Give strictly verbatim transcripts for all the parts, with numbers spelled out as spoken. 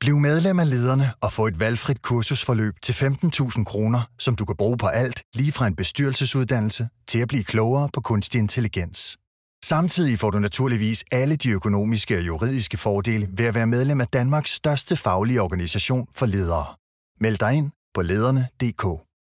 Bliv medlem af Lederne og få et valgfrit kursusforløb til femten tusind kroner, som du kan bruge på alt, lige fra en bestyrelsesuddannelse til at blive klogere på kunstig intelligens. Samtidig får du naturligvis alle de økonomiske og juridiske fordele ved at være medlem af Danmarks største faglige organisation for ledere. Meld dig ind på lederne punktum d k.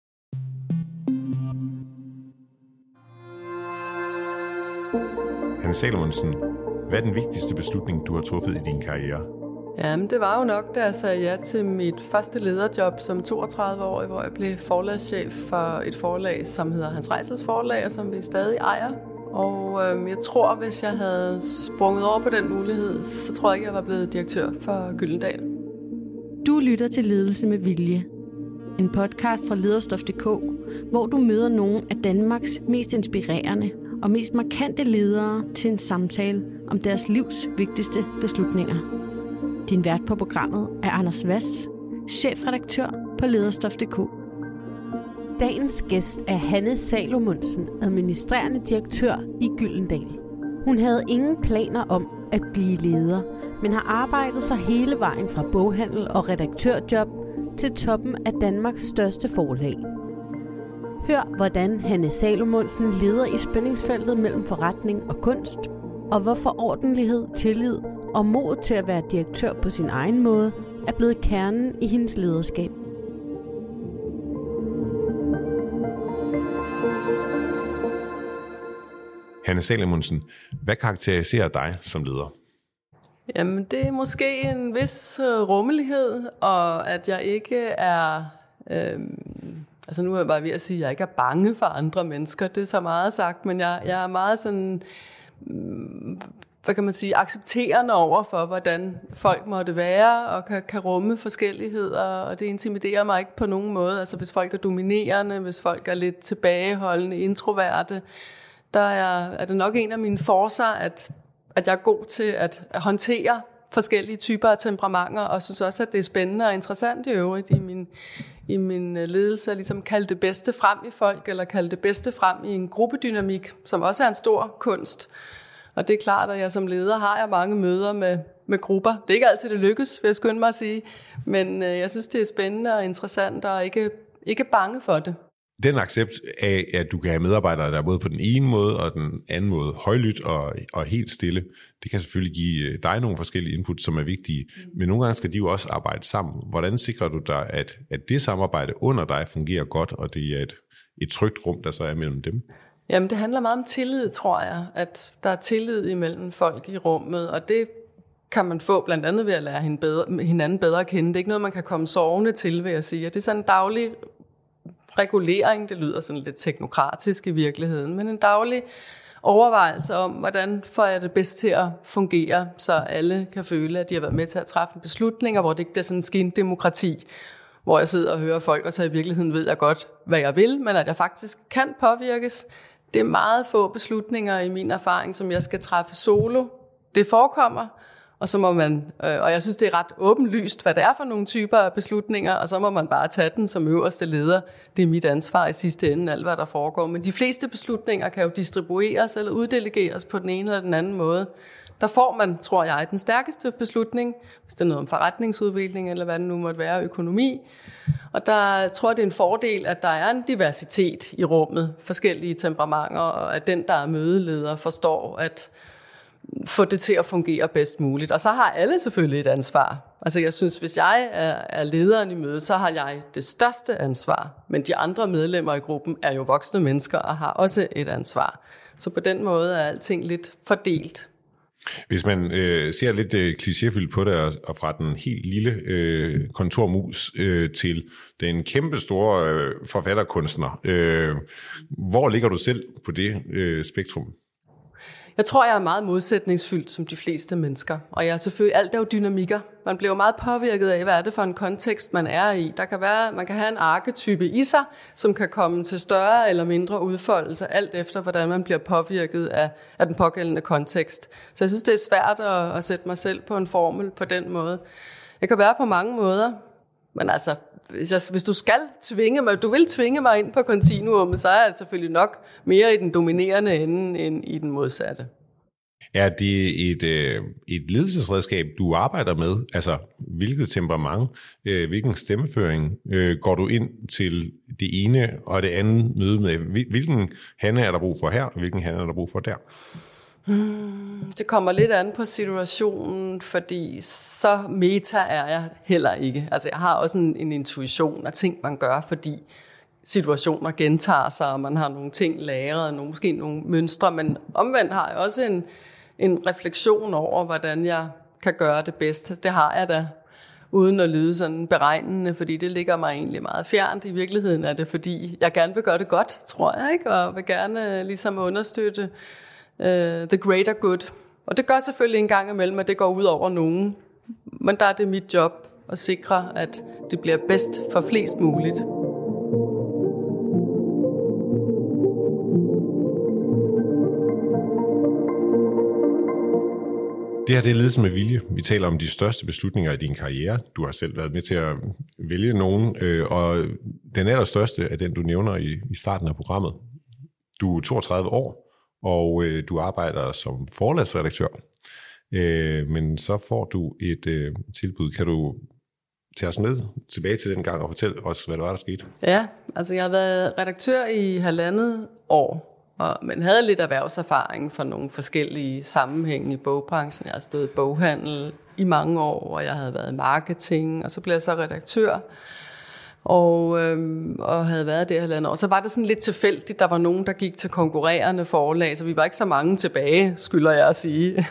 Hanne Salomonsen, hvad er den vigtigste beslutning, du har truffet i din karriere? Jamen, det var jo nok, da jeg sagde ja til mit første lederjob som toogtredive-årig, hvor jeg blev forlagschef for et forlag, som hedder Hans Reitzel's Forlag, og som vi stadig ejer. Og øhm, jeg tror, hvis jeg havde sprunget over på den mulighed, så tror jeg ikke, jeg var blevet direktør for Gyldendal. Du lytter til Ledelse med Vilje. En podcast fra lederstof punktum d k, hvor du møder nogle af Danmarks mest inspirerende og mest markante ledere til en samtale om deres livs vigtigste beslutninger. Din vært på programmet er Anders Vass, chefredaktør på lederstof punktum d k. Dagens gæst er Hanne Salomonsen, administrerende direktør i Gyldendal. Hun havde ingen planer om at blive leder, men har arbejdet sig hele vejen fra boghandel og redaktørjob til toppen af Danmarks største forlag. Hør, hvordan Hanne Salomonsen leder i spændingsfeltet mellem forretning og kunst, og hvorfor ordentlighed, tillid og mod til at være direktør på sin egen måde er blevet kernen i hendes lederskab. Hanne Salomonsen, hvad karakteriserer dig som leder? Jamen, det er måske en vis rummelighed, og at jeg ikke er... Øhm, altså nu er jeg bare ved at sige, at jeg ikke er bange for andre mennesker. Det er så meget sagt, men jeg, jeg er meget sådan... hvad kan man sige, accepterende over for, hvordan folk måtte være og kan, kan rumme forskelligheder, og det intimiderer mig ikke på nogen måde. Altså hvis folk er dominerende, hvis folk er lidt tilbageholdende, introverte, der er, er det nok en af mine forser, at, at jeg er god til at håndtere forskellige typer af temperamenter, og synes også, at det er spændende og interessant i øvrigt i min, i min ledelse, at ligesom kalde det bedste frem i folk, eller kalde det bedste frem i en gruppedynamik, som også er en stor kunst. Og det er klart, at jeg som leder har jeg mange møder med, med grupper. Det er ikke altid, det lykkes, vil jeg skynde mig at sige. Men øh, jeg synes, det er spændende og interessant, og ikke, ikke bange for det. Den accept af, at du kan have medarbejdere, der er både på den ene måde og den anden måde højlydt og, og helt stille, det kan selvfølgelig give dig nogle forskellige input, som er vigtige. Men nogle gange skal de jo også arbejde sammen. Hvordan sikrer du dig, at, at det samarbejde under dig fungerer godt, og det er et, et trygt rum, der så er mellem dem? Jamen, det handler meget om tillid, tror jeg. At der er tillid imellem folk i rummet, og det kan man få blandt andet ved at lære hinanden bedre at kende. Det er ikke noget, man kan komme sovende til, vil jeg sige. Det er sådan en daglig regulering, det lyder sådan lidt teknokratisk i virkeligheden, men en daglig overvejelse om, hvordan får jeg det bedst til at fungere, så alle kan føle, at de har været med til at træffe beslutninger, hvor det ikke bliver sådan en skindemokrati, hvor jeg sidder og hører folk, og så i virkeligheden ved jeg godt, hvad jeg vil, men at jeg faktisk kan påvirkes. Det er meget få beslutninger i min erfaring, som jeg skal træffe solo. Det forekommer, og så må man, øh, og jeg synes, det er ret åbenlyst, hvad det er for nogle typer af beslutninger, og så må man bare tage den som øverste leder. Det er mit ansvar i sidste ende, alt hvad der foregår. Men de fleste beslutninger kan jo distribueres eller uddelegeres på den ene eller den anden måde. Der får man, tror jeg, den stærkeste beslutning, hvis det er noget om forretningsudvikling, eller hvad det nu måtte være, økonomi. Og der tror jeg, det er en fordel, at der er en diversitet i rummet, forskellige temperamenter, og at den, der er mødeleder, forstår at få det til at fungere bedst muligt. Og så har alle selvfølgelig et ansvar. Altså jeg synes, hvis jeg er, er lederen i mødet, så har jeg det største ansvar. Men de andre medlemmer i gruppen er jo voksne mennesker og har også et ansvar. Så på den måde er alting lidt fordelt. Hvis man øh, ser lidt øh, klichéfyldt på det, og, og fra den helt lille øh, kontormus øh, til den kæmpe store øh, forfatterkunstner, øh, hvor ligger du selv på det øh, spektrum? Jeg tror, jeg er meget modsætningsfyldt som de fleste mennesker. Og jeg er selvfølgelig, alt er jo dynamikker. Man bliver jo meget påvirket af, hvad er det for en kontekst, man er i. Der kan være, man kan have en arketype i sig, som kan komme til større eller mindre udfoldelse, alt efter, hvordan man bliver påvirket af, af den pågældende kontekst. Så jeg synes, det er svært at, at sætte mig selv på en formel på den måde. Jeg kan være på mange måder, men altså, hvis, jeg, hvis du skal tvinge mig, du vil tvinge mig ind på kontinuummet, så er jeg selvfølgelig nok mere i den dominerende ende end i den modsatte. Er det et, øh, et ledelsesredskab, du arbejder med? Altså, hvilket temperament, øh, hvilken stemmeføring øh, går du ind til det ene og det andet møde med? Hvilken Hanne er der brug for her, og hvilken Hanne er der brug for der? Hmm, det kommer lidt an på situationen, fordi så meta er jeg heller ikke. Altså, jeg har også en, en intuition af ting, man gør, fordi situationer gentager sig, og man har nogle ting lagret, nogle, måske nogle mønstre, men omvendt har jeg også en, en refleksion over, hvordan jeg kan gøre det bedst. Det har jeg da, uden at lyde sådan beregnende, fordi det ligger mig egentlig meget fjernt. I virkeligheden er det, fordi jeg gerne vil gøre det godt, tror jeg, ikke? Og vil gerne ligesom understøtte uh, the greater good. Og det gør selvfølgelig en gang imellem, at det går ud over nogen. Men der er det mit job at sikre, at det bliver bedst for flest muligt. Det her det er ledelse med vilje. Vi taler om de største beslutninger i din karriere. Du har selv været med til at vælge nogen, og den allerstørste er den, du nævner i, i starten af programmet. Du er toogtredive år, og du arbejder som forlagsredaktør. Men så får du et tilbud. Kan du tage os med tilbage til den gang og fortælle os, hvad der var, der skete? Ja, altså jeg har været redaktør i halvandet år, og, men havde lidt erhvervserfaring fra nogle forskellige sammenhænge i bogbranchen. Jeg har stået i boghandel i mange år, og jeg havde været i marketing, og så blev jeg så redaktør, og, øhm, og havde været der halvandet år. Så var det sådan lidt tilfældigt, der var nogen, der gik til konkurrerende forlag, så vi var ikke så mange tilbage, skylder jeg at sige,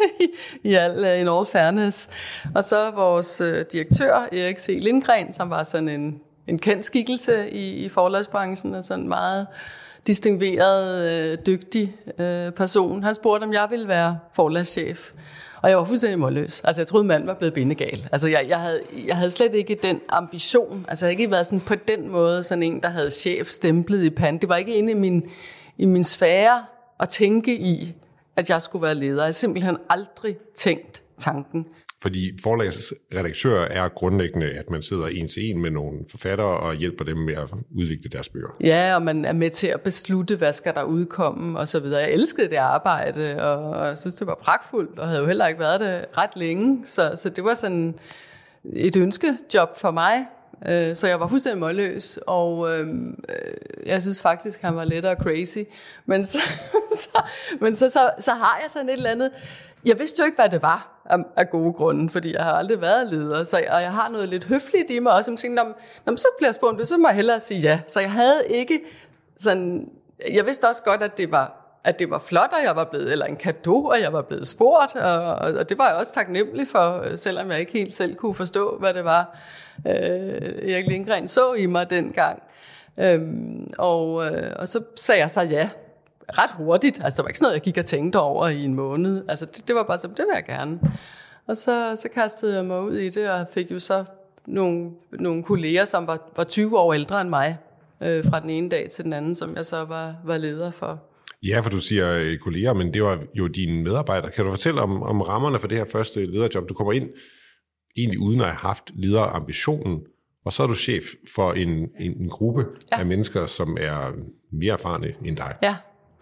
i al in all fairness. Og så vores øh, direktør, Erik C. Lindgren, som var sådan en, en kendt skikkelse i, i forlagsbranchen, og sådan meget distingueret, øh, dygtig øh, person. Han spurgte, om jeg ville være forlagschef. Og jeg var fuldstændig målløs. Altså, jeg troede, manden var blevet bindegal. Altså, jeg, jeg, havde, jeg havde slet ikke den ambition. Altså, jeg havde ikke været sådan på den måde sådan en, der havde chef stemplet i panden. Det var ikke inde i min, i min sfære at tænke i, at jeg skulle være leder. Jeg havde simpelthen aldrig tænkt tanken. Fordi forlagsredaktør er grundlæggende, at man sidder en til en med nogle forfattere og hjælper dem med at udvikle deres bøger. Ja, og man er med til at beslutte, hvad skal der udkomme og så videre. Jeg elskede det arbejde, og jeg synes, det var pragtfuldt, og havde jo heller ikke været det ret længe. Så, så det var sådan et ønskejob for mig. Så jeg var fuldstændig målløs, og øh, jeg synes faktisk, han var lidt og crazy. Men, så, så, men så, så, så har jeg sådan et eller andet. Jeg vidste jo ikke, hvad det var af gode grunde, fordi jeg har aldrig været leder, så jeg, og jeg har noget lidt høfligt i mig også, som tænkte, når, når så bliver jeg spurgt, så må jeg hellere sige ja. Så jeg havde ikke sådan, jeg vidste også godt, at det var, at det var flot, at jeg var blevet, eller en cadeau, at jeg var blevet spurgt, og, og det var jeg også taknemmelig for, selvom jeg ikke helt selv kunne forstå, hvad det var, øh, Erik Lindgren så i mig dengang. Øhm, og, øh, og så sagde jeg så ja. Ret hurtigt, altså der var ikke sådan noget, jeg gik og tænkte over i en måned, altså det, det var bare sådan, det vil jeg gerne. Og så, så kastede jeg mig ud i det, og fik jo så nogle, nogle kolleger, som var, var tyve år ældre end mig, øh, fra den ene dag til den anden, som jeg så var, var leder for. Ja, for du siger kolleger, men det var jo dine medarbejdere. Kan du fortælle om, om rammerne for det her første lederjob? Du kommer ind egentlig uden at have haft lederambitionen, og så er du chef for en, en, en gruppe ja. af mennesker, som er mere erfarne end dig. Ja.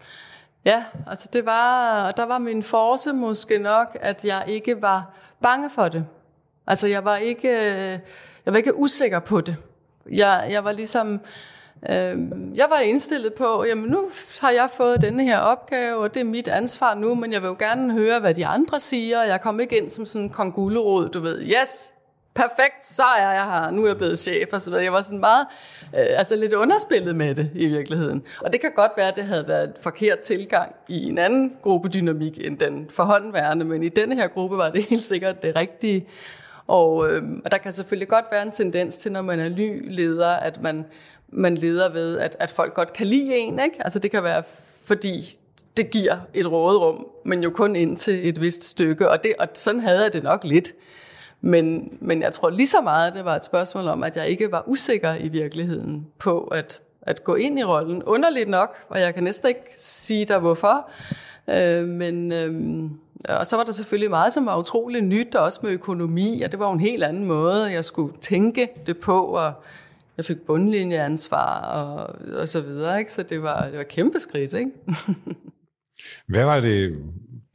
Ja, altså det var, der var min force måske nok, at jeg ikke var bange for det. Altså jeg var ikke, jeg var ikke usikker på det. Jeg, jeg var ligesom, øh, jeg var indstillet på, jamen nu har jeg fået denne her opgave, og det er mit ansvar nu, men jeg vil jo gerne høre, hvad de andre siger, og jeg kom ikke ind som sådan en kongulerod, du ved, yes, perfekt, så er jeg her, nu er jeg blevet chef og så videre. Jeg var sådan meget, øh, altså lidt underspillet med det i virkeligheden. Og det kan godt være, at det havde været et forkert tilgang i en anden gruppedynamik end den forhåndværende, men i denne her gruppe var det helt sikkert det rigtige. Og, øh, og der kan selvfølgelig godt være en tendens til, når man er ny leder, at man, man leder ved, at, at folk godt kan lide en, ikke? Altså det kan være, fordi det giver et råderum, men jo kun ind til et vist stykke, og, det, og sådan havde jeg det nok lidt. Men, men jeg tror lige så meget, det var et spørgsmål om, at jeg ikke var usikker i virkeligheden på at, at gå ind i rollen. Underligt nok, og jeg kan næsten ikke sige dig hvorfor. Øh, men, øh, og så var der selvfølgelig meget, som var utroligt nyt, og også med økonomi, og det var jo en helt anden måde, jeg skulle tænke det på, og jeg fik bundlinjeansvar og, og så videre, ikke? Så det var, det var et kæmpe skridt, ikke? Hvad var det,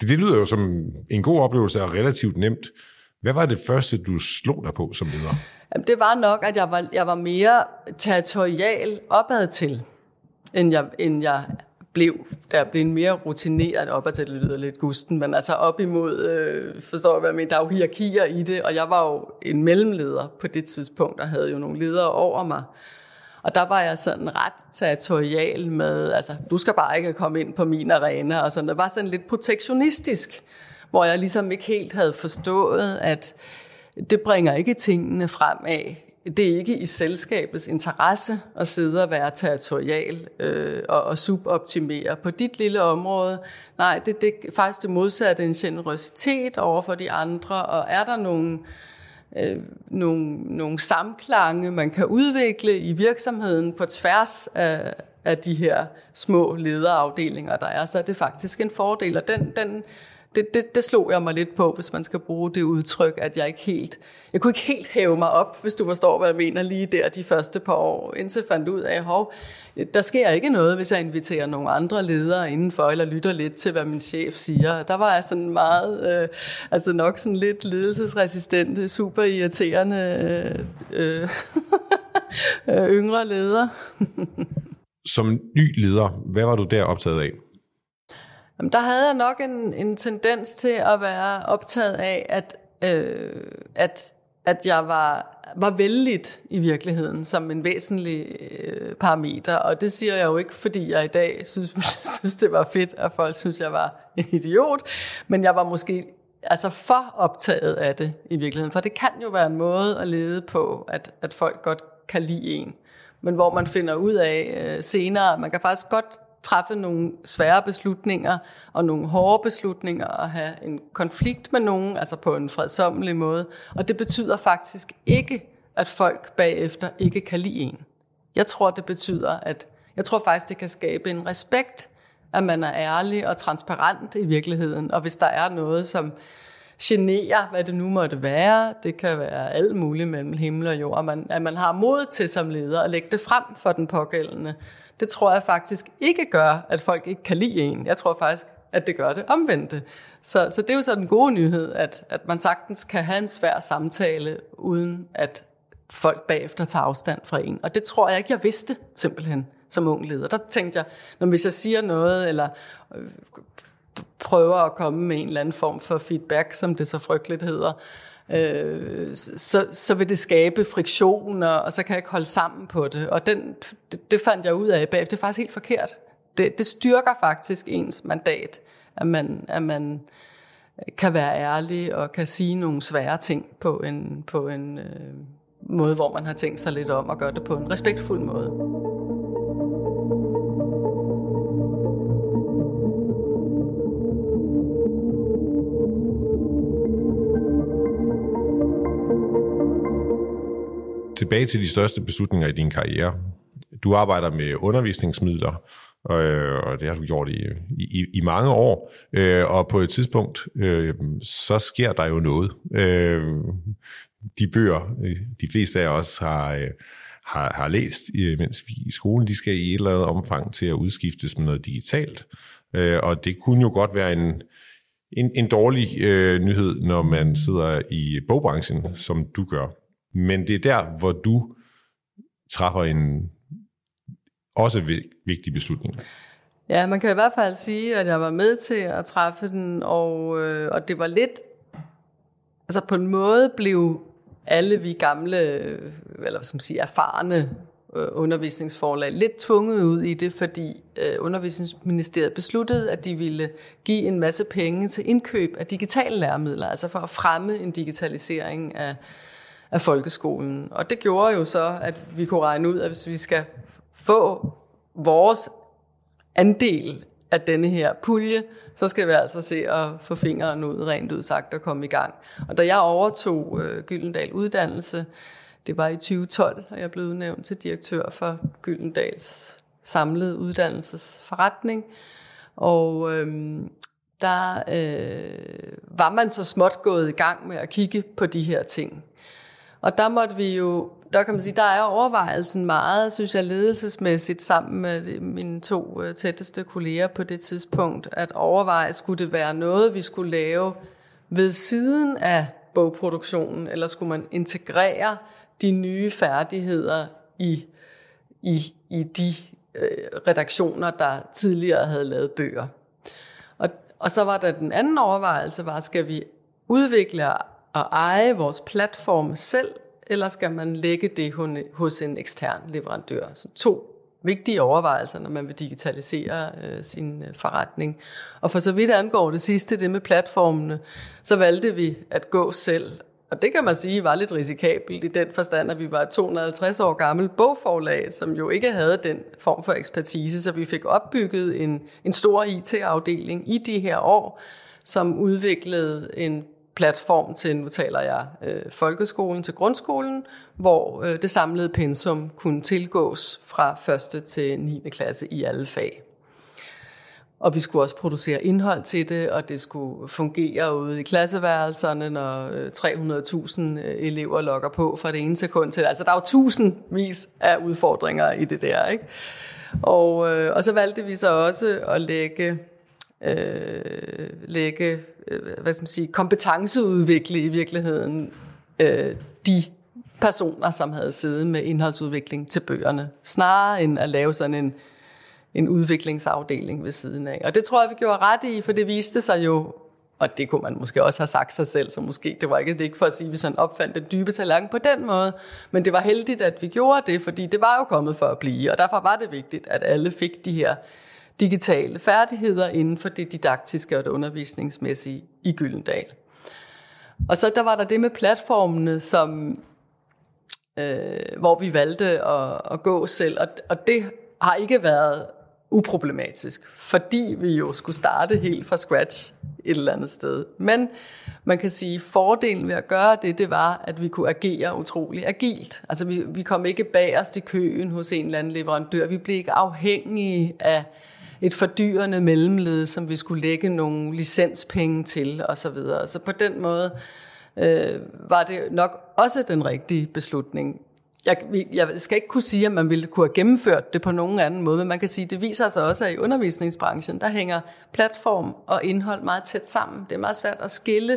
Det, det lyder jo som en god oplevelse og relativt nemt. Hvad var det første, du slog dig på som leder? Jamen, det var nok, at jeg var, jeg var mere territorial opad til, end jeg, end jeg blev. Der blev en mere rutineret opad til, det lyder lidt gusten, men altså op imod, øh, forstår jeg hvad jeg mener, der er jo hierarkier i det, og jeg var jo en mellemleder på det tidspunkt, og havde jo nogle ledere over mig. Og der var jeg sådan ret territorial med, altså, du skal bare ikke komme ind på min arena, og sådan. Det var sådan lidt protektionistisk, hvor jeg ligesom ikke helt havde forstået, at det bringer ikke tingene fremad. Det er ikke i selskabets interesse at sidde og være territorial øh, og, og suboptimere på dit lille område. Nej, det, det er faktisk det modsatte, en generøsitet over for de andre, og er der nogle, øh, nogle, nogle samklange, man kan udvikle i virksomheden på tværs af, af de her små lederafdelinger, der er, så er det faktisk en fordel, og den... den Det, det, det slog jeg mig lidt på, hvis man skal bruge det udtryk, at jeg ikke helt, jeg kunne ikke helt hæve mig op, hvis du forstår, hvad jeg mener, lige der de første par år, indtil jeg fandt ud af, hov, der sker ikke noget, hvis jeg inviterer nogle andre ledere indenfor, eller lytter lidt til, hvad min chef siger. Der var jeg sådan meget, øh, altså nok sådan lidt ledelsesresistent, super irriterende øh, øh, yngre leder. Som ny leder, hvad var du der optaget af? Jamen, der havde jeg nok en, en tendens til at være optaget af, at, øh, at, at jeg var, var vældigt i virkeligheden som en væsentlig øh, parameter. Og det siger jeg jo ikke, fordi jeg i dag synes, synes det var fedt, at folk synes, jeg var en idiot. Men jeg var måske altså for optaget af det i virkeligheden. For det kan jo være en måde at lede på, at, at folk godt kan lide en. Men hvor man finder ud af øh, senere, man kan faktisk godt træffe nogle svære beslutninger og nogle hårde beslutninger og have en konflikt med nogen, altså på en fredsommelig måde. Og det betyder faktisk ikke, at folk bagefter ikke kan lide en. Jeg tror, det betyder, at jeg tror faktisk, det kan skabe en respekt, at man er ærlig og transparent i virkeligheden. Og hvis der er noget, som generer, hvad det nu måtte være, det kan være alt muligt mellem himmel og jord, at man, at man har mod til som leder at lægge det frem for den pågældende. Det tror jeg faktisk ikke gør, at folk ikke kan lide en. Jeg tror faktisk, at det gør det omvendte. Så, så det er jo så den gode nyhed, at, at man sagtens kan have en svær samtale, uden at folk bagefter tager afstand fra en. Og det tror jeg ikke, jeg vidste simpelthen som ung leder. Der tænkte jeg, når hvis jeg siger noget, eller øh, prøver at komme med en eller anden form for feedback, som det så frygteligt hedder, Øh, så, så vil det skabe friktioner, og så kan jeg ikke holde sammen på det. Og den, det, det fandt jeg ud af bagefter. Det er faktisk helt forkert. Det, det styrker faktisk ens mandat, at man, at man kan være ærlig og kan sige nogle svære ting på en, på en øh, måde, hvor man har tænkt sig lidt om, og gøre det på en respektfuld måde. Tilbage til de største beslutninger i din karriere. Du arbejder med undervisningsmidler, og det har du gjort i, i, i mange år. Og på et tidspunkt, så sker der jo noget. De bøger, de fleste af os har, har, har læst, mens vi er i skolen, de skal i et eller andet omfang til at udskiftes med noget digitalt. Og det kunne jo godt være en, en, en dårlig nyhed, når man sidder i bogbranchen, som du gør. Men det er der, hvor du træffer en også vigtig beslutning. Ja, man kan i hvert fald sige, at jeg var med til at træffe den, og, øh, og det var lidt, altså på en måde blev alle vi gamle, eller hvad skal man sige, erfarne øh, undervisningsforlag lidt tvunget ud i det, fordi øh, Undervisningsministeriet besluttede, at de ville give en masse penge til indkøb af digitale læremidler, altså for at fremme en digitalisering af af folkeskolen. Og det gjorde jo så, at vi kunne regne ud, at hvis vi skal få vores andel af denne her pulje, så skal vi altså se at få fingeren ud, rent ud sagt, og komme i gang. Og da jeg overtog øh, Gyldendal Uddannelse, det var i tyve tolv, og jeg blev udnævnt til direktør for Gyldendals samlede uddannelsesforretning. Og øhm, der øh, var man så småt gået i gang med at kigge på de her ting. Og der måtte vi jo der kan man sige, der er overvejelsen meget, synes jeg, ledelsesmæssigt sammen med mine to øh, tætteste kolleger på det tidspunkt, at overveje, skulle det være noget, vi skulle lave ved siden af bogproduktionen, eller skulle man integrere de nye færdigheder i, i, i de øh, redaktioner, der tidligere havde lavet bøger. Og, og så var der den anden overvejelse, var, skal vi udvikle og eje vores platform selv, eller skal man lægge det hos en ekstern leverandør? Så to vigtige overvejelser, når man vil digitalisere øh, sin øh, forretning. Og for så vidt angår det sidste, det med platformene, så valgte vi at gå selv. Og det kan man sige var lidt risikabelt i den forstand, at vi var et to hundrede og halvtreds år gammelt bogforlag, som jo ikke havde den form for ekspertise, så vi fik opbygget en, en stor I T-afdeling i de her år, som udviklede en platform til, nu taler jeg, øh, folkeskolen til grundskolen, hvor øh, det samlede pensum kunne tilgås fra første til niende klasse i alle fag. Og vi skulle også producere indhold til det, og det skulle fungere ude i klasseværelserne, når øh, tre hundrede tusind øh, elever logger på fra det ene sekund til. Altså der er jo tusindvis af udfordringer i det der, ikke? Og, øh, og så valgte vi så også at lægge, øh, lægge hvad skal man sige, kompetenceudvikle i virkeligheden øh, de personer, som havde siddet med indholdsudvikling til bøgerne, snarere end at lave sådan en, en udviklingsafdeling ved siden af. Og det tror jeg, vi gjorde ret i, for det viste sig jo, og det kunne man måske også have sagt sig selv, så måske det var ikke, det ikke for at sige, at vi sådan opfandt den dybe tallerken på den måde, men det var heldigt, at vi gjorde det, fordi det var jo kommet for at blive, og derfor var det vigtigt, at alle fik de her digitale færdigheder inden for det didaktiske og det undervisningsmæssige i Gyldendal. Og så der var der det med platformene, som, øh, hvor vi valgte at, at gå selv, og, og det har ikke været uproblematisk, fordi vi jo skulle starte helt fra scratch et eller andet sted. Men man kan sige, at fordelen ved at gøre det, det var, at vi kunne agere utrolig agilt. Altså vi, vi kom ikke bagerst i køen hos en eller anden leverandør. Vi blev ikke afhængige af et fordyrende mellemled, som vi skulle lægge nogle licenspenge til osv. Så, videre. Så på den måde øh, var det nok også den rigtige beslutning. Jeg, jeg skal ikke kunne sige, at man ville kunne have gennemført det på nogen anden måde, men man kan sige, at det viser sig også, at i undervisningsbranchen, der hænger platform og indhold meget tæt sammen. Det er meget svært at skille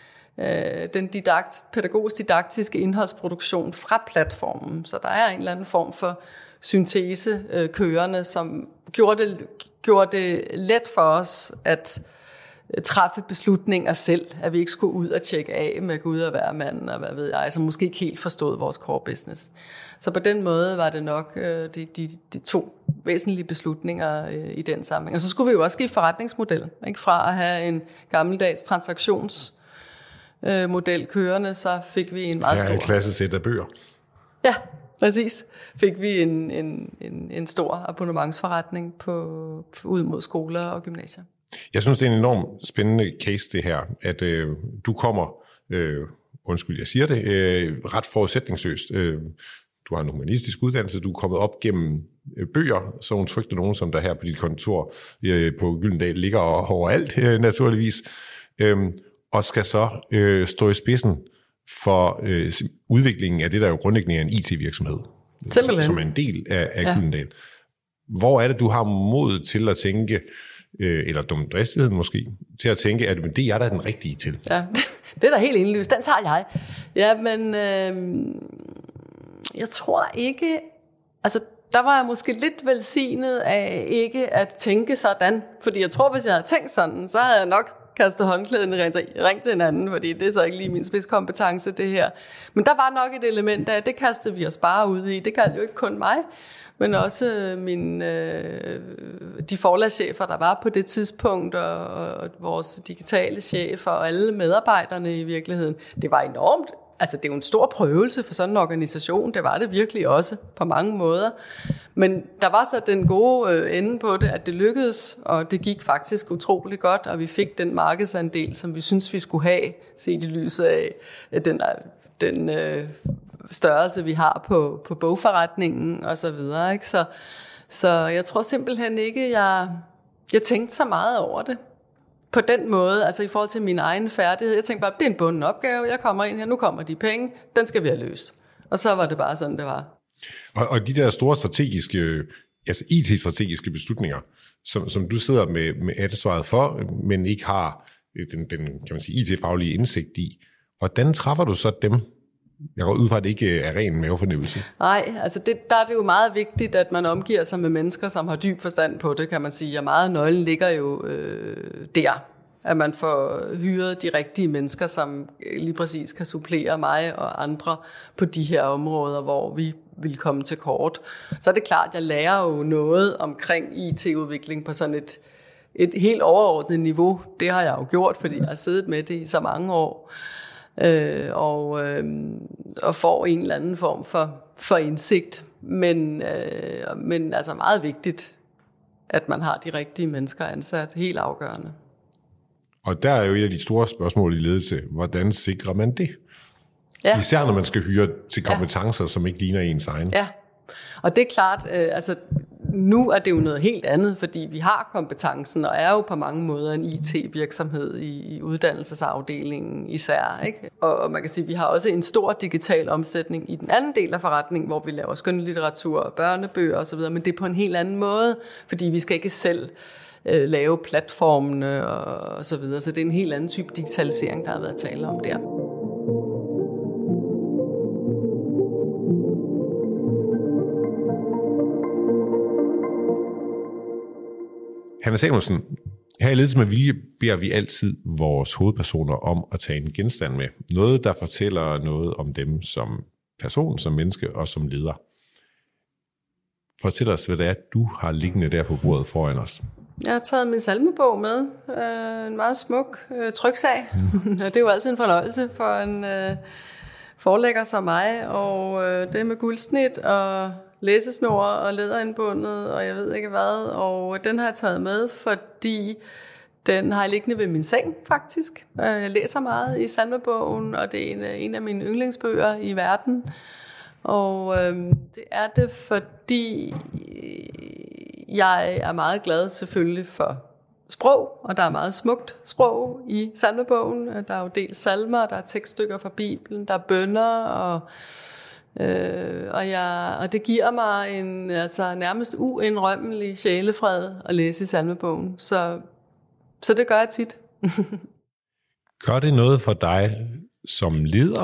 øh, den didakt, pædagogisk-didaktiske indholdsproduktion fra platformen. Så der er en eller anden form for syntese øh, kørende, som gjorde det, gjorde det let for os at træffe beslutninger selv, at vi ikke skulle ud og tjekke af med Gud og hver mand, og hvad ved jeg, som måske ikke helt forstod vores core business. Så på den måde var det nok øh, de, de, de to væsentlige beslutninger øh, i den sammenhæng. Og så skulle vi jo også skifte forretningsmodel, ikke? Fra at have en gammeldags transaktionsmodel øh, kørende, så fik vi en meget stor... Ja, et klassesæt af bøger. Ja, præcis. Fik vi en, en, en, en stor abonnementsforretning på, på, ud mod skoler og gymnasier. Jeg synes, det er en enormt spændende case, det her, at øh, du kommer, øh, undskyld, jeg siger det, øh, ret forudsætningsløst. Øh, du har en humanistisk uddannelse, du er kommet op gennem øh, bøger, så hun trykte nogen, som der her på dit kontor øh, på Gyldendal ligger overalt, øh, naturligvis, øh, og skal så øh, stå i spidsen for øh, udviklingen af det, der jo grundlæggende er en I T-virksomhed, som, som er en del af, af ja. Gyldendal. Hvor er det, du har modet til at tænke, eller dumdristigheden måske, til at tænke, at det er der den rigtige til? Ja, det er da helt indløst. Den tager jeg. Ja, men øh, jeg tror ikke, altså der var jeg måske lidt velsignet af ikke at tænke sådan, fordi jeg tror, hvis jeg havde tænkt sådan, så havde jeg nok kastet håndklæden i ring til hinanden, fordi det er så ikke lige min spidskompetence, det her. Men der var nok et element af, det kastede vi os bare ud i. Det galt jo ikke kun mig, men også min, øh, de forlagschefer, der var på det tidspunkt, og, og vores digitale chefer, og alle medarbejderne i virkeligheden. Det var enormt, altså det er jo en stor prøvelse for sådan en organisation, det var det virkelig også på mange måder. Men der var så den gode øh, ende på det, at det lykkedes, og det gik faktisk utrolig godt, og vi fik den markedsandel, som vi synes vi skulle have, set i lyset af den, den øh, størrelse, vi har på, på bogforretningen og så videre, ikke? Så, så jeg tror simpelthen ikke, jeg, jeg tænkte så meget over det på den måde, altså i forhold til min egen færdighed. Jeg tænkte bare, det er en bunden opgave, jeg kommer ind her, nu kommer de penge, den skal vi have løst. Og så var det bare sådan, det var. Og, og de der store strategiske, altså I T-strategiske beslutninger, som, som du sidder med, med ansvaret for, men ikke har den, den kan man sige, I T-faglige indsigt i, hvordan træffer du så dem? Jeg går ud fra, at det ikke er ren mavefornemmelse. Nej, altså det, der er det jo meget vigtigt, at man omgiver sig med mennesker, som har dyb forstand på det, kan man sige. Og meget nøglen ligger jo øh, der, at man får hyret de rigtige mennesker, som lige præcis kan supplere mig og andre på de her områder, hvor vi vil komme til kort. Så er det klart, at jeg lærer jo noget omkring I T-udvikling på sådan et, et helt overordnet niveau. Det har jeg jo gjort, fordi jeg har siddet med det i så mange år. Øh, og, øh, og får en eller anden form for, for indsigt. Men, øh, men altså meget vigtigt, at man har de rigtige mennesker ansat. Helt afgørende. Og der er jo et af de store spørgsmål i ledelse. Hvordan sikrer man det? Ja. Især når man skal hyre til kompetencer, ja. Som ikke ligner ens egen. Ja, og det er klart, øh, altså nu er det jo noget helt andet, fordi vi har kompetencen, og er jo på mange måder en I T-virksomhed i, i uddannelsesafdelingen især, ikke? Og man kan sige, at vi har også en stor digital omsætning i den anden del af forretningen, hvor vi laver skønlitteratur, børnebøger osv., men det er på en helt anden måde, fordi vi skal ikke selv øh, lave platformene og, og så videre, så det er en helt anden type digitalisering, der har været tale om der. Hanne Samuelsen, her i Ledelse med Vilje beder vi altid vores hovedpersoner om at tage en genstand med. Noget, der fortæller noget om dem som person, som menneske og som leder. Fortæl os, hvad det er, du har liggende der på bordet foran os. Jeg har taget min salmebog med. Øh, en meget smuk øh, tryksag. Mm. Det er jo altid en fornøjelse for en øh, forlægger som mig. Og øh, det med guldsnit og læsesnor og læderindbundet, og jeg ved ikke hvad. Og den har jeg taget med, fordi den har jeg liggende ved min seng, faktisk. Jeg læser meget i salmebogen, og det er en, en af mine yndlingsbøger i verden. Og øh, det er det, fordi jeg er meget glad selvfølgelig for sprog, og der er meget smukt sprog i salmebogen. Der er jo dels salmer, der er tekststykker fra Bibelen, der er bønner, og Øh, og, jeg, og det giver mig en altså nærmest uindrømmelig sjælefred at læse i salmebogen. Så, så det gør jeg tit. Gør det noget for dig som leder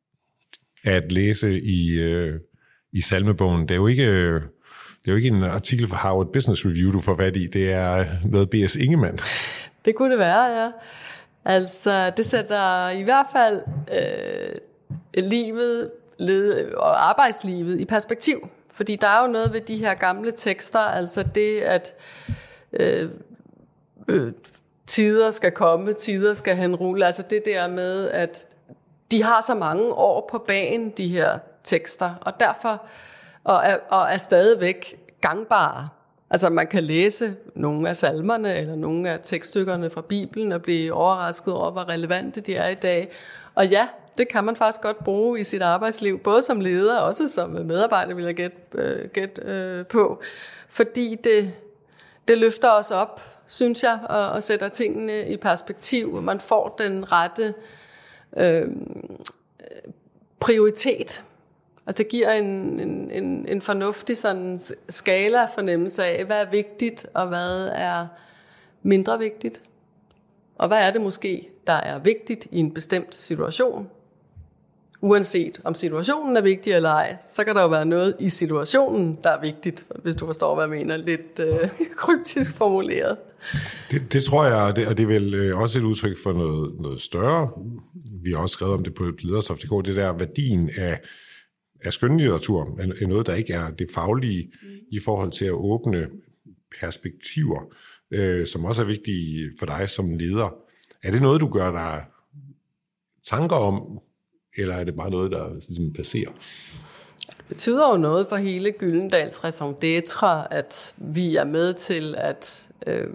at læse i, øh, i salmebogen? Det er jo ikke, det er jo ikke en artikel fra Harvard Business Review, du får fat i. Det er noget B S Ingemann. Det kunne det være, ja. Altså, det sætter i hvert fald øh, livet og arbejdslivet i perspektiv. Fordi der er jo noget ved de her gamle tekster, altså det, at øh, øh, tider skal komme, tider skal henrulle, altså det der med, at de har så mange år på bagen, de her tekster, og derfor og er, og er stadigvæk gangbare. Altså man kan læse nogle af salmerne, eller nogle af tekststykkerne fra Bibelen, og blive overrasket over, hvor relevante de er i dag. Og ja, det kan man faktisk godt bruge i sit arbejdsliv, både som leder og også som medarbejder, vil jeg gætte, øh, gætte øh, på. Fordi det, det løfter os op, synes jeg, og, og sætter tingene i perspektiv. Man får den rette øh, prioritet. Og det giver en, en, en, en fornuftig sådan skala fornemmelse af, hvad er vigtigt, og hvad er mindre vigtigt. Og hvad er det måske, der er vigtigt i en bestemt situation? Uanset om situationen er vigtig eller ej, så kan der jo være noget i situationen, der er vigtigt, hvis du forstår, hvad jeg mener, lidt øh, kryptisk formuleret. Det, det tror jeg, og det, og det er vel øh, også et udtryk for noget, noget større. Vi har også skrevet om det på Lederstof punktum d k, det der værdien af, af skønlitteratur, er noget, der ikke er det faglige mm. i forhold til at åbne perspektiver, øh, som også er vigtige for dig som leder. Er det noget, du gør dig tanker om, eller er det bare noget, der ligesom passerer? Det betyder jo noget for hele Gyldendals raison d'être, at vi er med til at øh,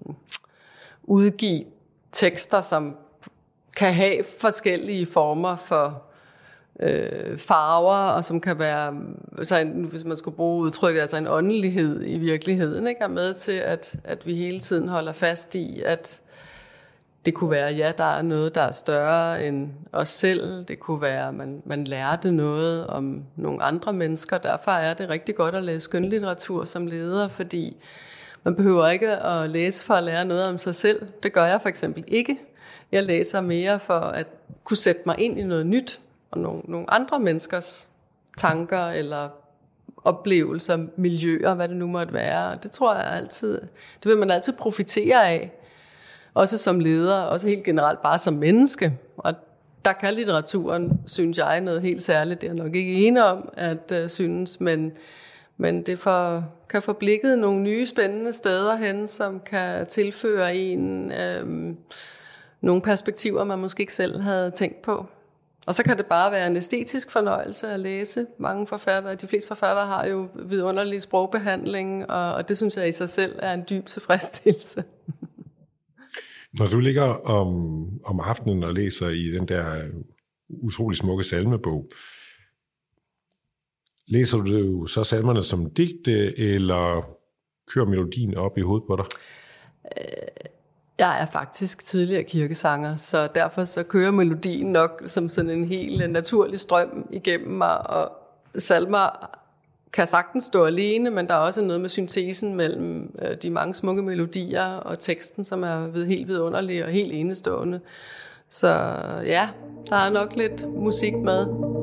udgive tekster, som kan have forskellige former for øh, farver, og som kan være, så en, hvis man skulle bruge udtrykket, altså en åndelighed i virkeligheden, ikke? Er med til, at, at vi hele tiden holder fast i, at det kunne være, ja, der er noget, der er større end os selv. Det kunne være, at man, man lærte noget om nogle andre mennesker. Derfor er det rigtig godt at læse skønlitteratur som leder, fordi man behøver ikke at læse for at lære noget om sig selv. Det gør jeg for eksempel ikke. Jeg læser mere for at kunne sætte mig ind i noget nyt, og nogle, nogle andre menneskers tanker eller oplevelser, miljøer, hvad det nu måtte være. Og det tror jeg altid, det vil man altid profitere af. Også som leder, også helt generelt bare som menneske. Og der kan litteraturen, synes jeg, noget helt særligt. Det er jeg nok ikke enig om, at uh, synes, men, men det for, kan få blikket nogle nye spændende steder hen, som kan tilføre en øhm, nogle perspektiver, man måske ikke selv havde tænkt på. Og så kan det bare være en æstetisk fornøjelse at læse. Mange forfattere, de fleste forfattere har jo vidunderlig sprogbehandling, og, og det synes jeg i sig selv er en dyb tilfredsstillelse. Når du ligger om, om aftenen og læser i den der utrolig smukke salmebog, læser du så salmerne som digte, eller kører melodien op i hovedet på dig? Jeg er faktisk tidligere kirkesanger, så derfor så kører melodien nok som sådan en helt naturlig strøm igennem mig, og salmer kan sagtens stå alene, men der er også noget med syntesen mellem de mange smukke melodier og teksten, som er helt vidunderlig og helt enestående. Så ja, der er nok lidt musik med.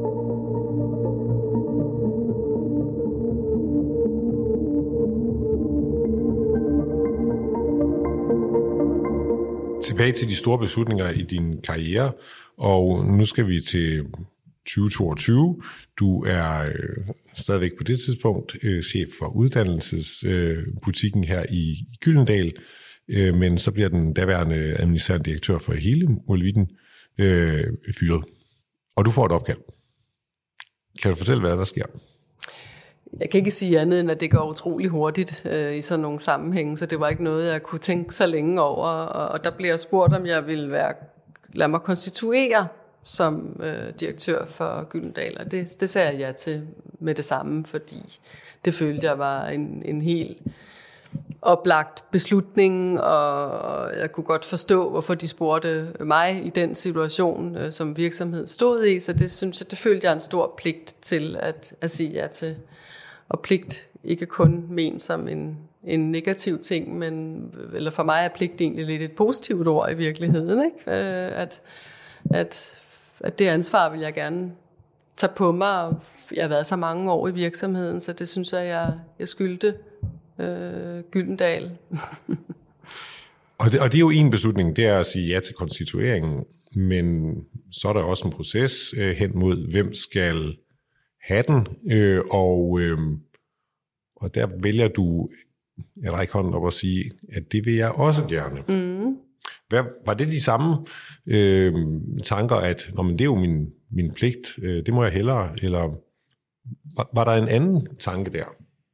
Tilbage til de store beslutninger i din karriere, og nu skal vi til tyve toogtyve. Du er øh, stadigvæk på det tidspunkt øh, chef for uddannelsesbutikken øh, her i, i Gyldendal, øh, men så bliver den daværende administrerende direktør for hele Molevitten øh, fyret. Og du får et opkald. Kan du fortælle, hvad der sker? Jeg kan ikke sige andet, end at det går utrolig hurtigt øh, i sådan nogle sammenhænge, så det var ikke noget, jeg kunne tænke så længe over. Og, og der blev jeg spurgt, om jeg ville være, lade mig konstituere som øh, direktør for Gyldendal, og det, det sagde jeg ja til med det samme, fordi det følte jeg var en, en helt oplagt beslutning, og jeg kunne godt forstå, hvorfor de spurgte mig i den situation, øh, som virksomhed stod i, så det synes jeg, det følte jeg en stor pligt til at, at sige ja til. Og pligt ikke kun ment som en, en negativ ting, men eller for mig er pligt egentlig lidt et positivt ord i virkeligheden, ikke? Øh, at, at, at det ansvar vil jeg gerne tage på mig. Jeg har været så mange år i virksomheden, så det synes jeg, jeg, jeg skyldte øh, Gyldendal. og, det, og det er jo en beslutning, det er at sige ja til konstitueringen, men så er der også en proces øh, hen mod, hvem skal have den, øh, og, øh, og der vælger du at række hånden op og sige, at det vil jeg også gerne. Mm. Hvad, var det de samme øh, tanker, at Nå, men det er jo min, min pligt, øh, det må jeg hellere, eller var, var der en anden tanke der?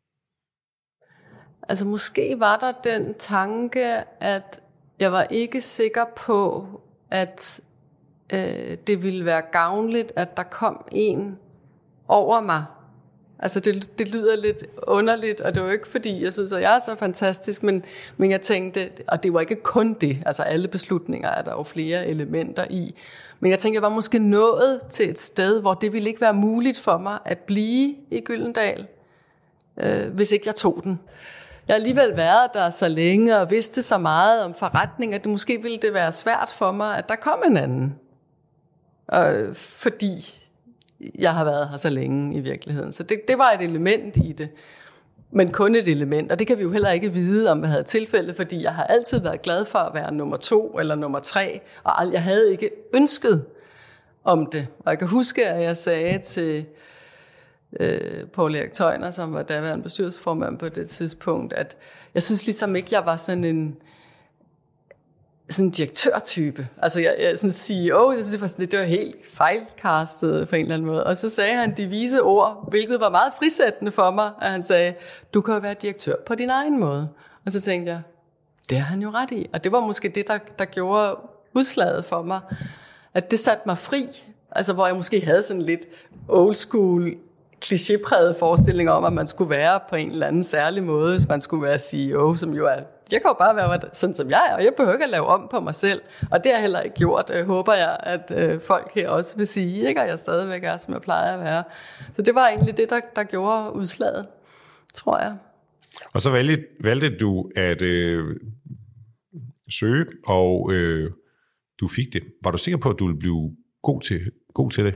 Altså måske var der den tanke, at jeg var ikke sikker på, at øh, det ville være gavnligt, at der kom en over mig. Altså det, det lyder lidt underligt, og det var ikke fordi, jeg synes, at jeg er så fantastisk, men, men jeg tænkte, og det var ikke kun det, altså alle beslutninger er der jo flere elementer i, men jeg tænkte, jeg var måske nået til et sted, hvor det ville ikke være muligt for mig at blive i Gyldendal, øh, hvis ikke jeg tog den. Jeg har alligevel været der så længe, og vidste så meget om forretning, at det måske ville det være svært for mig, at der kom en anden. Øh, fordi jeg har været her så længe i virkeligheden. Så det, det var et element i det. Men kun et element. Og det kan vi jo heller ikke vide, om hvad havde tilfælde, fordi jeg har altid været glad for at være nummer to eller nummer tre. Og jeg havde ikke ønsket om det. Og jeg kan huske, at jeg sagde til øh, Poul Erik Tøjner, som var daværende bestyrelsesformand på det tidspunkt, at jeg synes ligesom ikke, jeg var sådan en sådan en direktørtype. Altså jeg, jeg sådan C E O, jeg synes, det var, sådan, det var helt fejlkastet på en eller anden måde. Og så sagde han de vise ord, hvilket var meget frisættende for mig, at han sagde, du kan jo være direktør på din egen måde. Og så tænkte jeg, det har han jo ret i. Og det var måske det, der, der gjorde udslaget for mig, at det satte mig fri. Altså hvor jeg måske havde sådan lidt old school, klichépræget forestillinger om, at man skulle være på en eller anden særlig måde, hvis man skulle være C E O, som jo er Jeg kan jo bare være sådan, som jeg er, og jeg behøver ikke at lave om på mig selv. Og det har jeg heller ikke gjort, øh, håber jeg, at øh, folk her også vil sige, ikke? Og jeg stadigvæk er, som jeg plejer at være. Så det var egentlig det, der, der gjorde udslaget, tror jeg. Og så valgte, valgte du at øh, søge, og øh, du fik det. Var du sikker på, at du ville blive god til, god til det?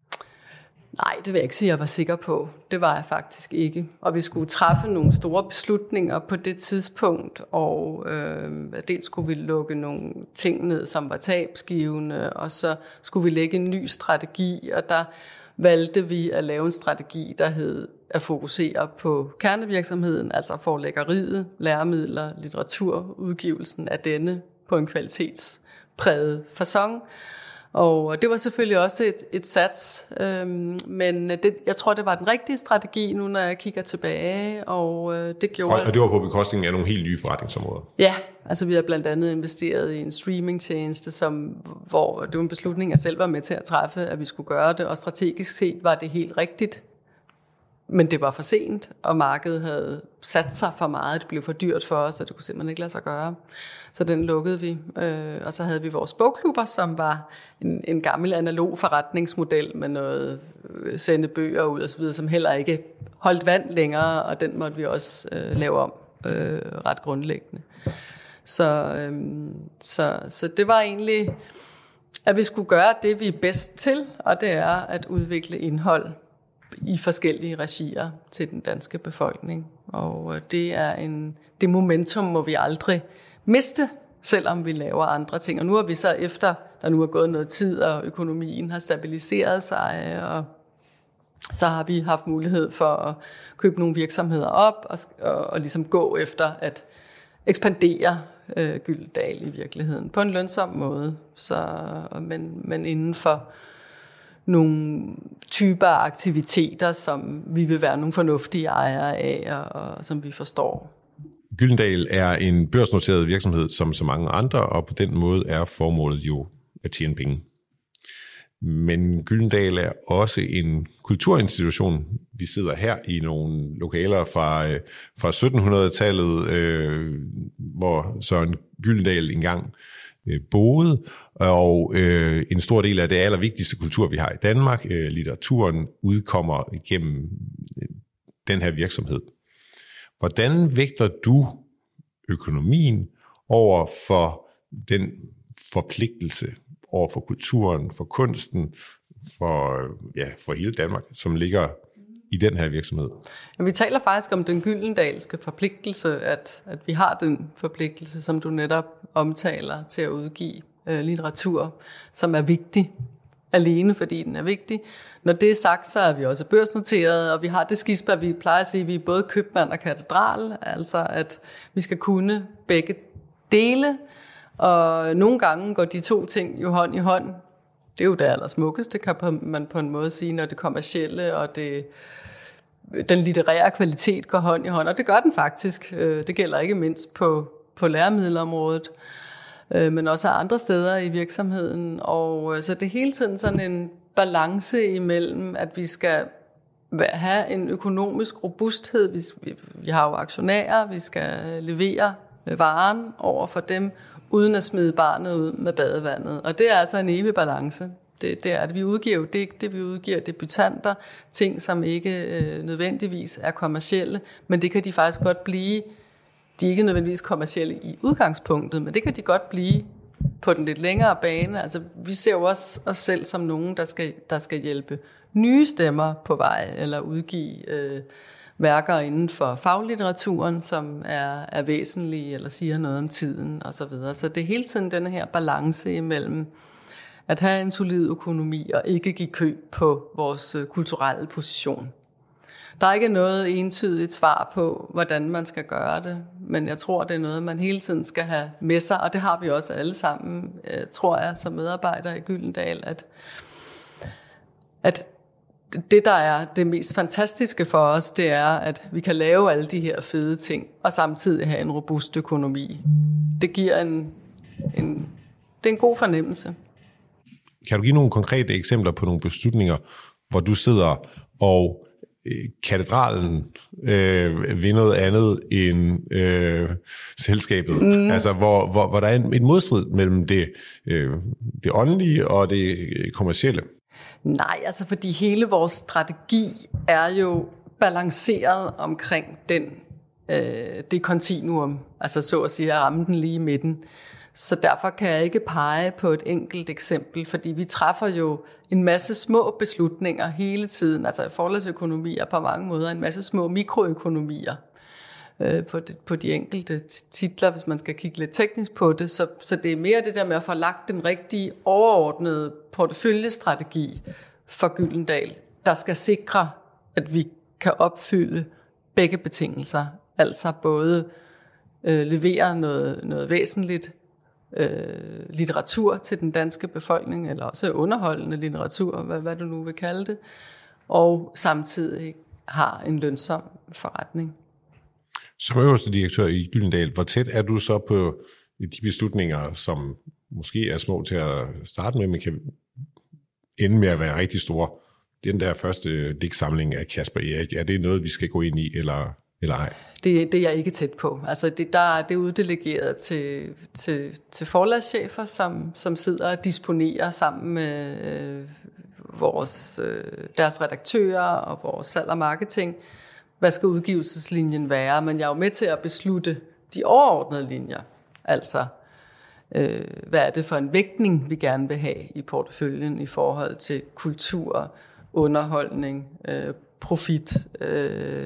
Nej, det vil jeg ikke sige, jeg var sikker på. Det var jeg faktisk ikke. Og vi skulle træffe nogle store beslutninger på det tidspunkt, og øh, dels skulle vi lukke nogle ting ned, som var tabsgivende, og så skulle vi lægge en ny strategi, og der valgte vi at lave en strategi, der hed at fokusere på kernevirksomheden, altså forlæggeriet, læremidler, litteratur, udgivelsen af denne på en kvalitetspræget facon. Og det var selvfølgelig også et, et sats, øhm, men det, jeg tror, det var den rigtige strategi nu, når jeg kigger tilbage, og øh, det gjorde... Og det var på bekostning af nogle helt nye forretningsområder? Ja, altså vi har blandt andet investeret i en streamingtjeneste, som, hvor det var en beslutning, jeg selv var med til at træffe, at vi skulle gøre det, og strategisk set var det helt rigtigt. Men det var for sent, og markedet havde sat sig for meget. Det blev for dyrt for os, og det kunne simpelthen ikke lade sig gøre. Så den lukkede vi. Øh, og så havde vi vores bogklubber, som var en, en gammel analog forretningsmodel med noget øh, sende bøger ud og så videre, som heller ikke holdt vand længere, og den måtte vi også øh, lave om øh, ret grundlæggende. Så, øh, så, så det var egentlig, at vi skulle gøre det, vi er bedst til, og det er at udvikle indhold i forskellige regier til den danske befolkning. Og det er en, det momentum må vi aldrig miste, selvom vi laver andre ting. Og nu er vi så efter, der nu er gået noget tid, og økonomien har stabiliseret sig, og så har vi haft mulighed for at købe nogle virksomheder op, og, og, og ligesom gå efter at ekspandere øh, Gyldendal i virkeligheden på en lønsom måde, så, men, men inden for nogle typer af aktiviteter, som vi vil være nogle fornuftige ejere af, og, og som vi forstår. Gyldendal er en børsnoteret virksomhed som så mange andre, og på den måde er formålet jo at tjene penge. Men Gyldendal er også en kulturinstitution. Vi sidder her i nogle lokaler fra, fra syttenhundredetallet, øh, hvor Søren Gyldendal engang øh, boede, og øh, en stor del af det allervigtigste kultur, vi har i Danmark, øh, litteraturen, udkommer igennem øh, den her virksomhed. Hvordan vægter du økonomien over for den forpligtelse over for kulturen, for kunsten, for, ja, for hele Danmark, som ligger i den her virksomhed? Ja, vi taler faktisk om den gyldendalske forpligtelse, at, at vi har den forpligtelse, som du netop omtaler, til at udgive øh, litteratur, som er vigtig, alene fordi den er vigtig. Når det er sagt, så er vi også børsnoteret, og vi har det skisma, vi plejer at sige, at vi er både købmand og katedral, altså at vi skal kunne begge dele, og nogle gange går de to ting jo hånd i hånd. Det er jo det allersmukkeste, kan man på en måde sige, når det kommercielle og det, den litterære kvalitet går hånd i hånd, og det gør den faktisk. Det gælder ikke mindst på, på læremiddelområdet, men også andre steder i virksomheden, og så det er hele tiden sådan en balance imellem, at vi skal have en økonomisk robusthed. Vi, vi, vi har jo aktionærer, vi skal levere varen over for dem, uden at smide barnet ud med badevandet. Og det er altså en evig balance. Det, det er det. Vi udgiver jo det, det vi udgiver debutanter, ting som ikke øh, nødvendigvis er kommercielle, men det kan de faktisk godt blive. De er ikke nødvendigvis kommercielle i udgangspunktet, men det kan de godt blive på den lidt længere bane. Altså, vi ser jo også os selv som nogen, der skal, der skal hjælpe nye stemmer på vej, eller udgive øh, værker inden for faglitteraturen, som er, er væsentlige, eller siger noget om tiden, osv. Så, videre. Så det er hele tiden denne her balance imellem at have en solid økonomi, og ikke give køb på vores kulturelle position. Der er ikke noget entydigt svar på, hvordan man skal gøre det, men jeg tror, det er noget, man hele tiden skal have med sig, og det har vi også alle sammen, tror jeg, som medarbejdere i Gyldendal, at, at det, der er det mest fantastiske for os, det er, at vi kan lave alle de her fede ting, og samtidig have en robust økonomi. Det giver en, en, det er en god fornemmelse. Kan du give nogle konkrete eksempler på nogle beslutninger, hvor du sidder og katedralen øh, ved noget andet end øh, selskabet. Mm. Altså, hvor, hvor, hvor der er en, en modstrid mellem det, øh, det åndelige og det kommercielle. Nej, altså fordi hele vores strategi er jo balanceret omkring den, øh, det kontinuum, altså så at sige at ramme den lige i midten. Så derfor kan jeg ikke pege på et enkelt eksempel, fordi vi træffer jo en masse små beslutninger hele tiden. Altså forlagsøkonomi er på mange måder en masse små mikroøkonomier øh, på, de, på de enkelte titler, hvis man skal kigge lidt teknisk på det. Så, så det er mere det der med at få lagt den rigtige overordnede porteføljestrategi for Gyldendal, der skal sikre, at vi kan opfylde begge betingelser. Altså både øh, levere noget, noget væsentligt Øh, litteratur til den danske befolkning, eller også underholdende litteratur, hvad, hvad du nu vil kalde det, og samtidig har en lønsom forretning. Som øverste direktør i Gyldendal, hvor tæt er du så på de beslutninger, som måske er små til at starte med, men kan ende med at være rigtig store? Den der første digtsamling af Kasper Erik, er det noget, vi skal gå ind i, eller... Eller ej? Det, det er jeg ikke tæt på. Altså det, der, det er uddelegeret til, til, til forlagschefer, som, som sidder og disponerer sammen med øh, vores, øh, deres redaktører og vores salg og marketing. Hvad skal udgivelseslinjen være? Men jeg er jo med til at beslutte de overordnede linjer. Altså, øh, hvad er det for en vægtning, vi gerne vil have i porteføljen i forhold til kultur, underholdning, øh, profit, øh,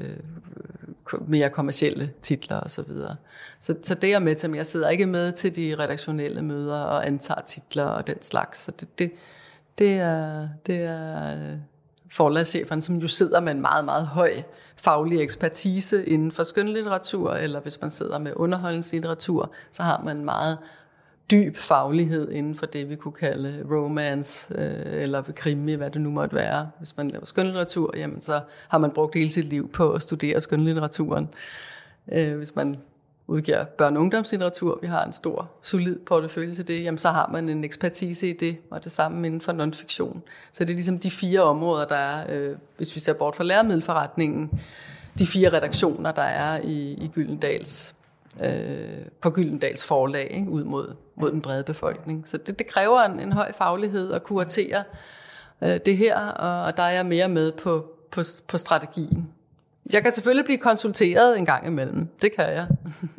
mere kommercielle titler og så videre. Så, så det er jeg med til, men jeg sidder ikke med til de redaktionelle møder og antager titler og den slags. Så det, det, det er, det er forlagscheferne, som jo sidder med en meget, meget høj faglig ekspertise inden for skønlitteratur, eller hvis man sidder med underholdningslitteratur, så har man en meget dyb faglighed inden for det, vi kunne kalde romance, øh, eller krimi, hvad det nu måtte være. Hvis man laver skønlitteratur, jamen så har man brugt hele sit liv på at studere skønlitteraturen. Øh, hvis man udgiver børne- og ungdomslitteratur, vi har en stor, solid portefølje til det, jamen så har man en ekspertise i det, og det samme inden for non-fiktion. Så det er ligesom de fire områder, der er, øh, hvis vi ser bort fra læremiddelforretningen, de fire redaktioner, der er i, i Gyldendals, øh, på Gyldendals forlag, ikke, ud mod, mod den brede befolkning. Så det, det kræver en, en høj faglighed at kuratere øh, det her, og, og der er jeg mere med på, på, på strategien. Jeg kan selvfølgelig blive konsulteret en gang imellem. Det kan jeg.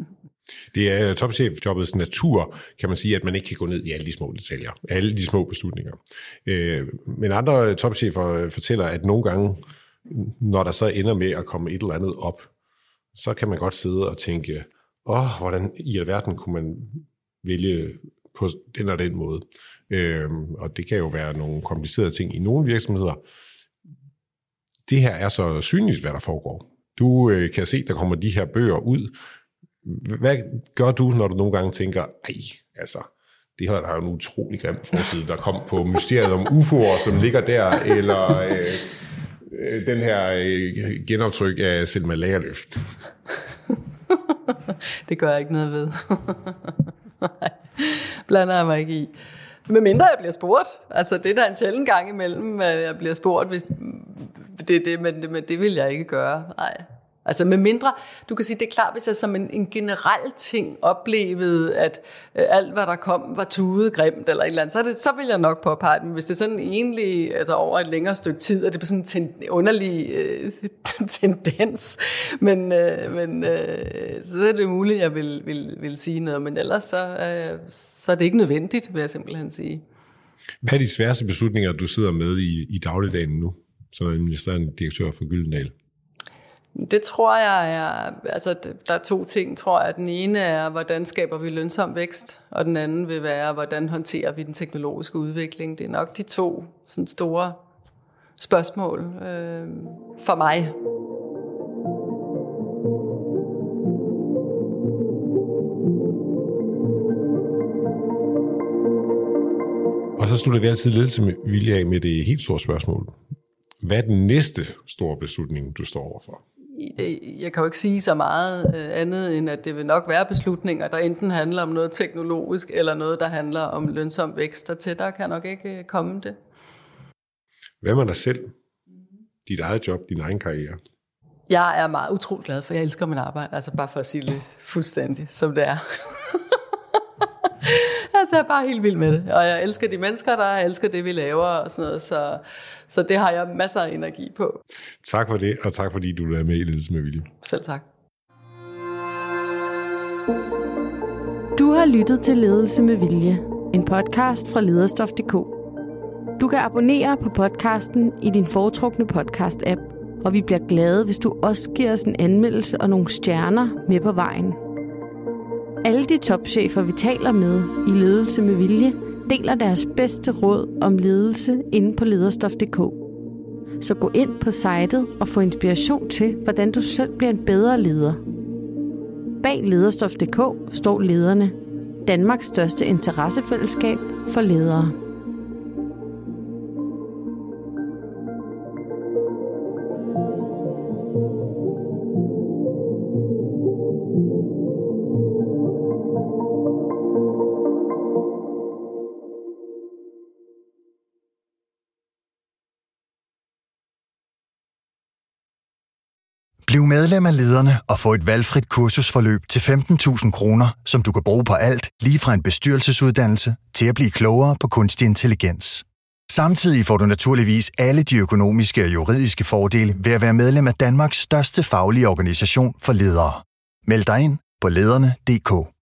Det er topchefjobbets natur, kan man sige, at man ikke kan gå ned i alle de små detaljer, alle de små beslutninger. Men andre topchefer fortæller, at nogle gange, når der så ender med at komme et eller andet op, så kan man godt sidde og tænke, åh, hvordan i alverden kunne man vælge på den og den måde. Og det kan jo være nogle komplicerede ting i nogle virksomheder. Det her er så synligt, hvad der foregår. Du øh, kan se, der kommer de her bøger ud. Hvad gør du, når du nogle gange tænker, ej, altså, det her der er jo en utrolig grim forside, der kom på mysteriet om U F O'er, som ligger der, eller øh, øh, den her øh, genoptryk af Selma Lagerlöf. Det gør jeg ikke noget ved. Nej, blander jeg mig ikke i. Med mindre jeg bliver spurgt. Altså, det er der en sjælden gang imellem, at jeg bliver spurgt, hvis det er det, men det, men det vil jeg ikke gøre. Nej. Altså med mindre, du kan sige, det er klart, hvis jeg som en, en generel ting oplevede, at øh, alt, hvad der kom, var tudet grimt eller et eller andet, så, det, så vil jeg nok påpege den. Hvis det er sådan egentlig, altså over et længere stykke tid, og det er sådan en ten, underlig øh, tendens, men, øh, men øh, så er det muligt, at jeg vil, vil, vil sige noget, men ellers så, øh, så er det ikke nødvendigt, vil jeg simpelthen sige. Hvad er de sværeste beslutninger, du sidder med i, i dagligdagen nu, som administrerende direktør for Gyldendal? Det tror jeg er, altså der er to ting, tror jeg. Den ene er, hvordan skaber vi lønsom vækst, og den anden vil være, hvordan håndterer vi den teknologiske udvikling. Det er nok de to sådan store spørgsmål øh, for mig. Og så slutter vi altid ledelse med vilje af med det helt store spørgsmål. Hvad er den næste store beslutning, du står overfor? Jeg kan jo ikke sige så meget andet, end at det vil nok være beslutninger, der enten handler om noget teknologisk, eller noget, der handler om lønsom vækst. Og til der kan nok ikke komme det. Hvad med dig selv? dit eget job, din egen karriere? Jeg er meget utrolig glad, for jeg elsker mit arbejde. Altså bare for at sige det fuldstændig, som det er. Altså jeg er bare helt vild med det. Og jeg elsker de mennesker, der jeg elsker det, vi laver og sådan noget. Så, så det har jeg masser af energi på. Tak for det, og tak fordi du er med i Ledelse med Vilje. Selv tak. Du har lyttet til Ledelse med Vilje, en podcast fra lederstof punktum d k. Du kan abonnere på podcasten i din foretrukne podcast-app, og vi bliver glade, hvis du også giver os en anmeldelse og nogle stjerner med på vejen. Alle de topchefer, vi taler med i Ledelse med Vilje, deler deres bedste råd om ledelse inde på lederstof punktum d k. Så gå ind på sitet og få inspiration til, hvordan du selv bliver en bedre leder. Bag lederstof punktum d k står lederne, Danmarks største interessefællesskab for ledere. Bliv medlem af Lederne og få et valgfrit kursusforløb til femten tusind kroner, som du kan bruge på alt, lige fra en bestyrelsesuddannelse til at blive klogere på kunstig intelligens. Samtidig får du naturligvis alle de økonomiske og juridiske fordele ved at være medlem af Danmarks største faglige organisation for ledere. Meld dig ind på lederne punktum d k.